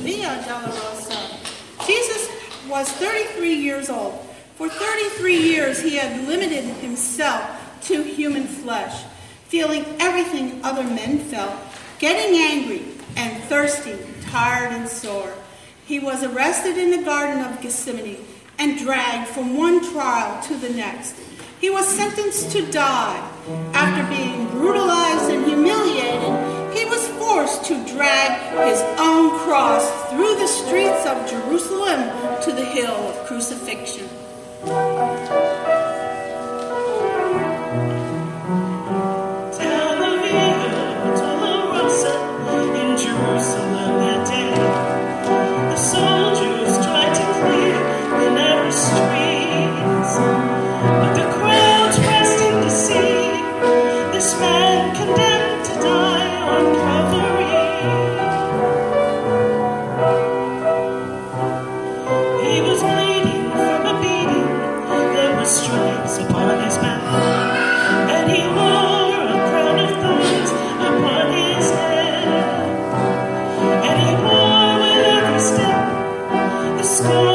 Via Dolorosa. Jesus was 33 years old. For 33 years he had limited himself to human flesh, feeling everything other men felt, getting angry and thirsty, tired and sore. He was arrested in the Garden of Gethsemane and dragged from one trial to the next. He was sentenced to die. After being brutalized and humiliated, he was forced to drag his own cross through the streets of Jerusalem to the hill of crucifixion. School.